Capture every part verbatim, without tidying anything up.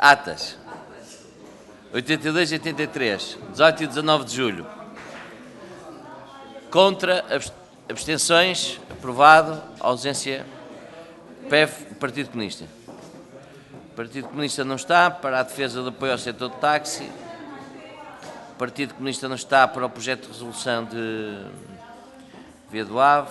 Atas. oitenta e dois e oitenta e três. dezoito e dezanove de julho. Contra, abstenções, aprovado, ausência, P E F, Partido Comunista. O Partido Comunista não está para a defesa do apoio ao setor de táxi. O Partido Comunista não está para o projeto de resolução de Via do Ave.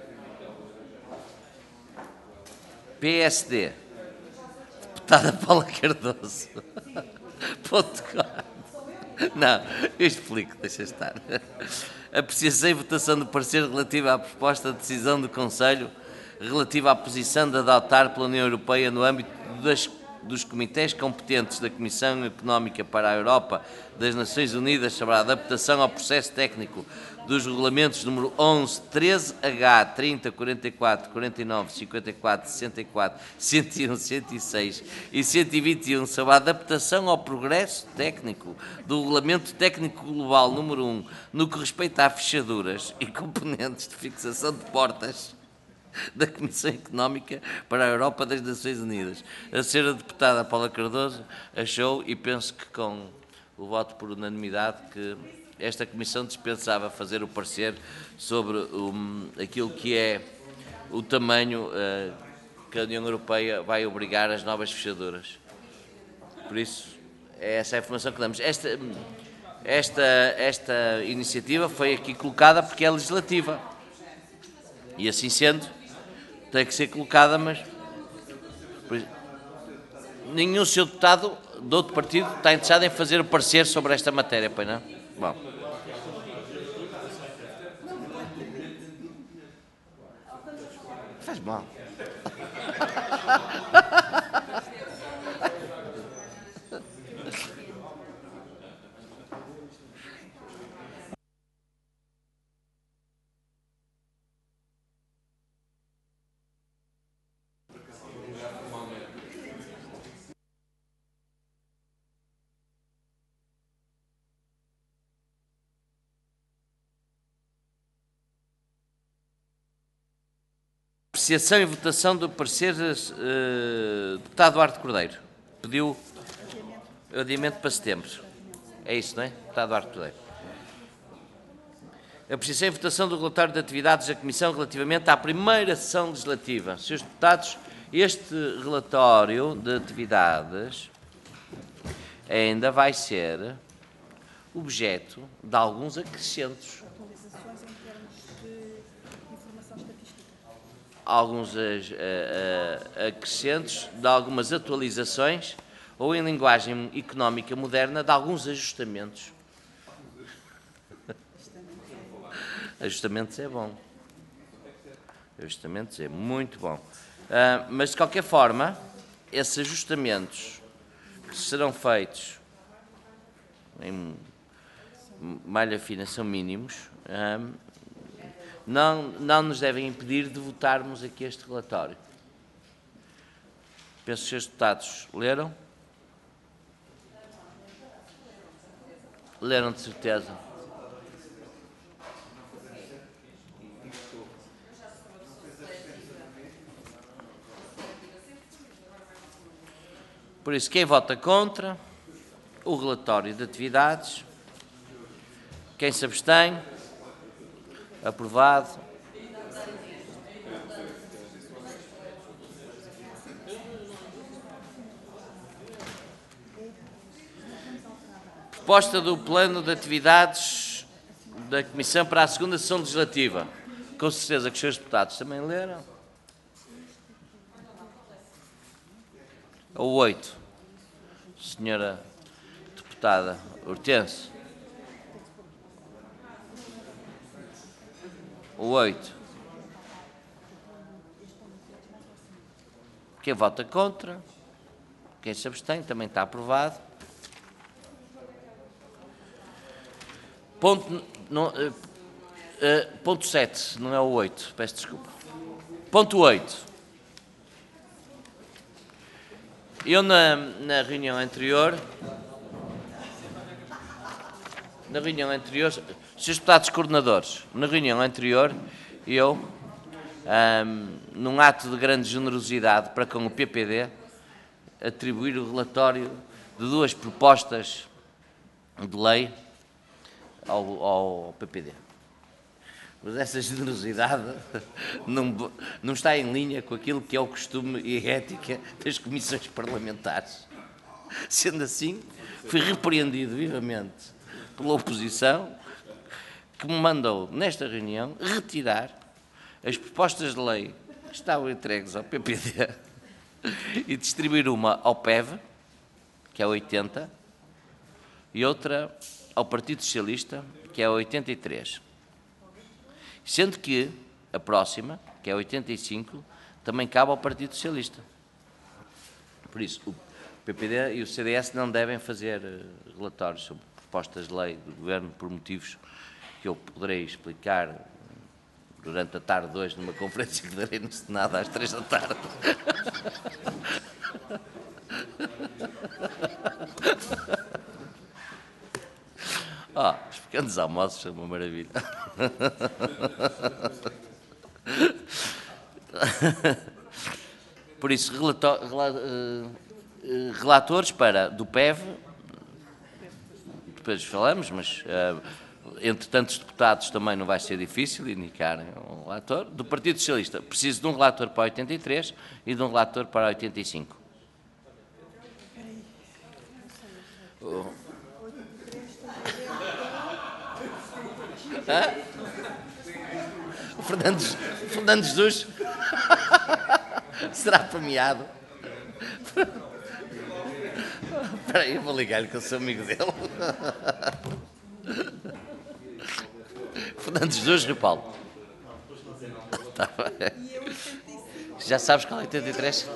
P S D. Deputada Paula Cardoso. Ponto quatro. Não, eu explico, deixa estar. Apreciação e votação do parecer relativo à proposta de decisão do Conselho relativa à posição de adotar pela União Europeia no âmbito das, dos comitês competentes da Comissão Económica para a Europa das Nações Unidas sobre a adaptação ao processo técnico dos regulamentos número onze, treze H, trinta, quarenta e quatro, quarenta e nove, cinquenta e quatro, sessenta e quatro, cento e um, cento e seis e cento e vinte e um sobre a adaptação ao progresso técnico do Regulamento Técnico Global número um no que respeita a fechaduras e componentes de fixação de portas da Comissão Económica para a Europa das Nações Unidas. A senhora deputada Paula Cardoso achou, e penso que com o voto por unanimidade, que esta Comissão dispensava fazer o parecer sobre um, aquilo que é o tamanho uh, que a União Europeia vai obrigar as novas fechaduras. Por isso, é essa a informação que damos. Esta, esta, esta iniciativa foi aqui colocada porque é legislativa. E assim sendo, tem que ser colocada, mas nenhum senhor deputado de outro partido está interessado em fazer o parecer sobre esta matéria, pois não? Bom. Faz mal. Apreciação e votação do parecer uh, deputado Duarte Cordeiro. Pediu adiamento para setembro. É isso, não é? Deputado Duarte Cordeiro. Apreciação e votação do relatório de atividades da Comissão relativamente à primeira sessão legislativa. Senhores deputados, este relatório de atividades ainda vai ser objeto de alguns acrescentos. Alguns uh, uh, acrescentos de algumas atualizações ou, em linguagem económica moderna, de alguns ajustamentos. Ajustamentos é bom. Ajustamentos é muito bom. Uh, mas, de qualquer forma, esses ajustamentos que serão feitos em malha fina são mínimos, uh, Não, não nos devem impedir de votarmos aqui este relatório. Penso que os senhores deputados leram. Leram de certeza. Por isso, quem vota contra o relatório de atividades, quem se abstém, aprovado. Proposta do plano de atividades da Comissão para a segunda sessão legislativa. Com certeza que os senhores deputados também leram. O oito. Senhora deputada Hortense. O oito. Quem vota contra? Quem se abstém? Também está aprovado. Ponto, não, uh, uh, ponto sete, não é o oito, peço desculpa. Ponto oito. Eu, na, na reunião anterior, na reunião anterior, senhores deputados coordenadores, na reunião anterior, eu, um, num ato de grande generosidade para com o P P D, atribuir o relatório de duas propostas de lei ao, ao P P D. Mas essa generosidade não, não está em linha com aquilo que é o costume e a ética das comissões parlamentares. Sendo assim, fui repreendido vivamente pela oposição, que me mandou, nesta reunião, retirar as propostas de lei que estavam entregues ao P P D e distribuir uma ao P E V, que é a oitenta, e outra ao Partido Socialista, que é a oitenta e três. Sendo que a próxima, que é a oitenta e cinco, também cabe ao Partido Socialista. Por isso, o P P D e o C D S não devem fazer relatórios sobre propostas de lei do Governo por motivos que eu poderei explicar durante a tarde de hoje numa conferência que darei no Senado às três da tarde. Ah, oh, os pequenos almoços são uma maravilha. Por isso, relator, relatores para do P E V, depois falamos, mas uh, entre tantos deputados também não vai ser difícil indicarem um relator. Do Partido Socialista, preciso de um relator para a oitenta e três e de um relator para a oitenta e cinco. Oh. Hã? O Fernando, Fernando Jesus será premiado. Espera aí, eu vou ligar-lhe que eu sou amigo dele. Fernando Jesus, Rio Paulo. Tá bem. Já sabes qual é oitenta e três?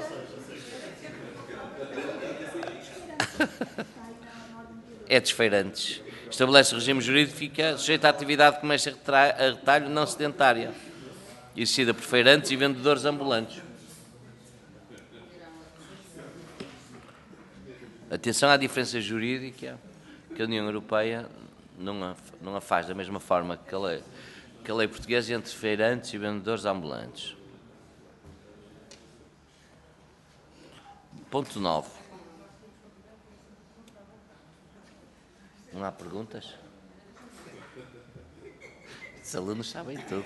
É desfeirantes. Estabelece o regime jurídico, fica sujeito à atividade de comércio a retalho não sedentária, exercida por feirantes e vendedores ambulantes. Atenção à diferença jurídica que a União Europeia não a, não a faz da mesma forma que a, lei, que a lei portuguesa entre feirantes e vendedores ambulantes. Ponto nove. Não há perguntas? Os alunos sabem tudo.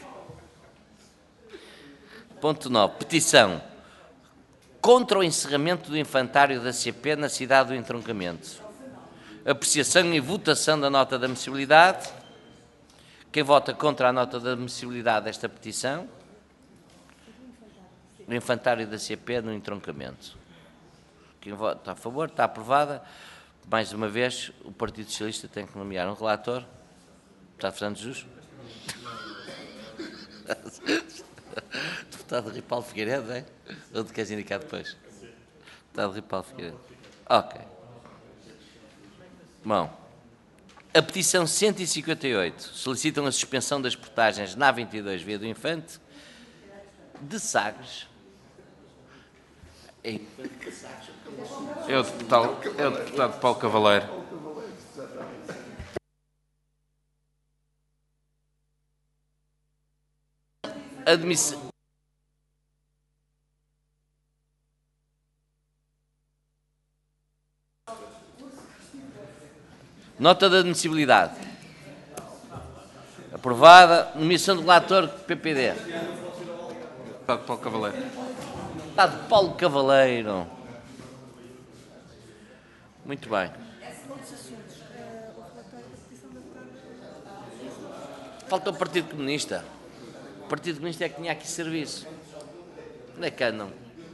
Ponto nove. Petição contra o encerramento do infantário da C P na cidade do entroncamento. Apreciação e votação da nota de admissibilidade. Quem vota contra a nota de admissibilidade desta petição? O infantário da C P no entroncamento. Quem vota a favor? Está aprovada. Mais uma vez, o Partido Socialista tem que nomear um relator. Está Fernando Jesus? Deputado Ripaldo Figueiredo, é? Ou te queres indicar depois? Deputado Ripaldo Figueiredo. Ok. Bom, a petição cento e cinquenta e oito solicitam a suspensão das portagens na A vinte e dois Via do Infante de Sagres. Ei. É o deputado, é o deputado Paulo Cavaleiro. Admiss... Nota de admissibilidade. Aprovada. Nomeação do relator P P D. Deputado Paulo Cavaleiro. Deputado Paulo Cavaleiro. Muito bem. Falta o Partido Comunista. O Partido Comunista é que tinha aqui serviço. Onde é que andam?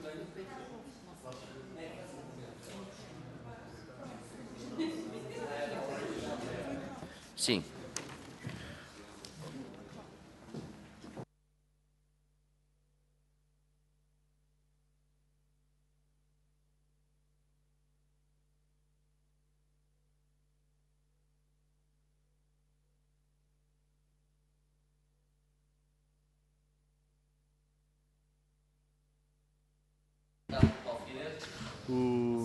Sim. O...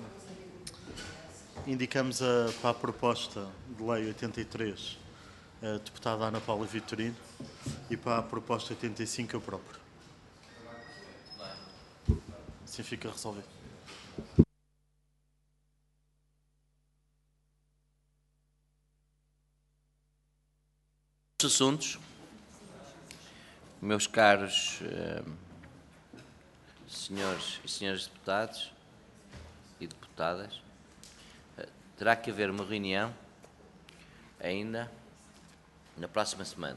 Indicamos a, para a proposta de lei oitenta e três a deputada Ana Paula Vitorino e para a proposta oitenta e cinco eu próprio. Assim fica resolvido. Assuntos, meus caros eh, senhores e senhores deputados e deputadas, eh, terá que haver uma reunião ainda na próxima semana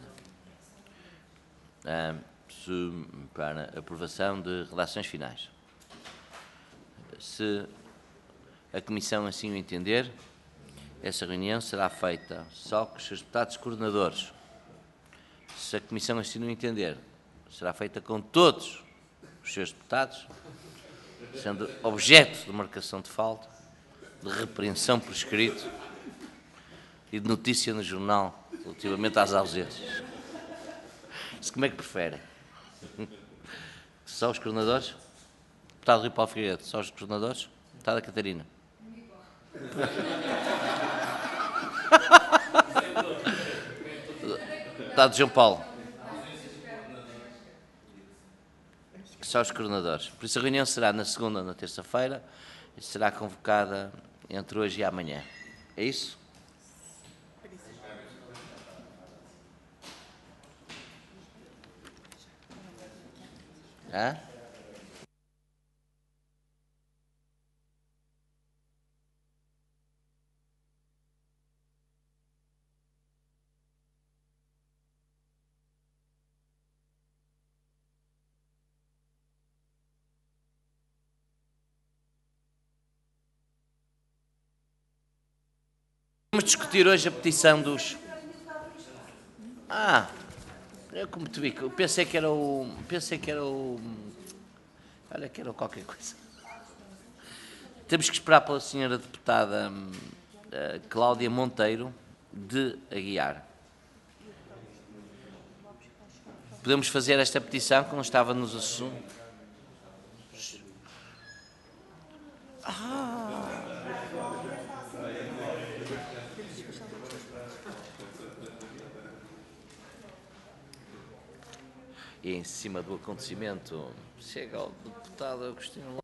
eh, se, para aprovação de redações finais. Se a Comissão assim o entender, essa reunião será feita só com os seus deputados coordenadores. Se a Comissão assim o entender, será feita com todos os seus deputados, sendo objeto de marcação de falta, de repreensão por escrito e de notícia no jornal relativamente às ausências. Se como é que preferem? Só os coordenadores? Deputado Rui Paulo Figueiredo, só os coordenadores? Deputada Catarina. Deputado João Paulo. Só os coordenadores. Por isso a reunião será na segunda ou na terça-feira e será convocada entre hoje e amanhã. É isso? Hã? Vamos discutir hoje a petição dos... Ah, eu como te vi, eu pensei que era o... Pensei que era o... Olha, que era qualquer coisa. Temos que esperar pela senhora deputada uh, Cláudia Monteiro de Aguiar. Podemos fazer esta petição que não estava nos assuntos. Ah... E em cima do acontecimento, chega ao deputado Agostinho.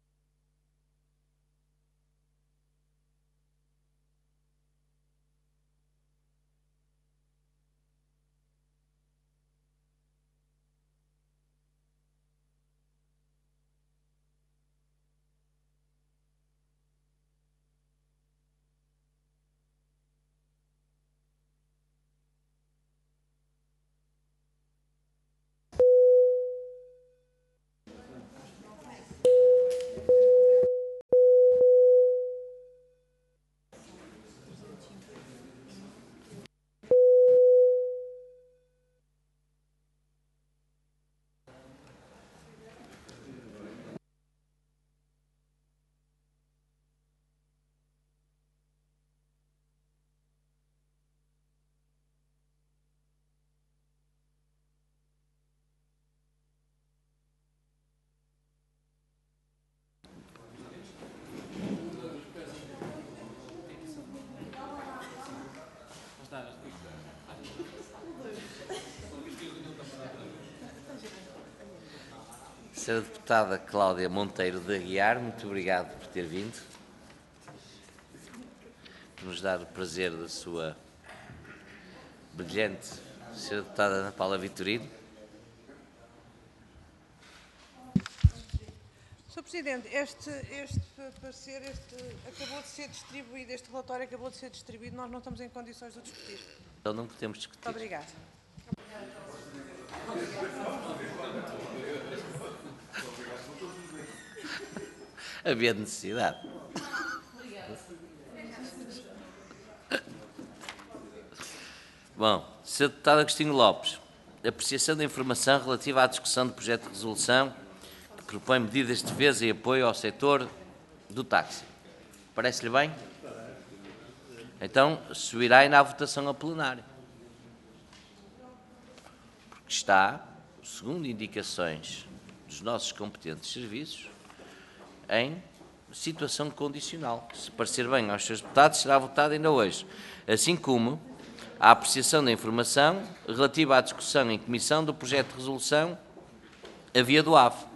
Senhora Deputada Cláudia Monteiro de Aguiar, muito obrigado por ter vindo, por nos dar o prazer da sua brilhante Senhora Deputada Ana Paula Vitorino. senhor Presidente, este, este parecer este, acabou de ser distribuído, este relatório acabou de ser distribuído, nós não estamos em condições de o discutir. Então não podemos discutir. Muito obrigada. Havia necessidade. Bom, senhor Deputado Agostinho Lopes, apreciação da informação relativa à discussão do projeto de resolução que propõe medidas de defesa e apoio ao setor do táxi. Parece-lhe bem? Então, subirá na votação a plenário. Porque está, segundo indicações dos nossos competentes serviços, em situação condicional. Se parecer bem aos seus deputados, será votado ainda hoje. Assim como a apreciação da informação relativa à discussão em comissão do projeto de resolução a via do A V.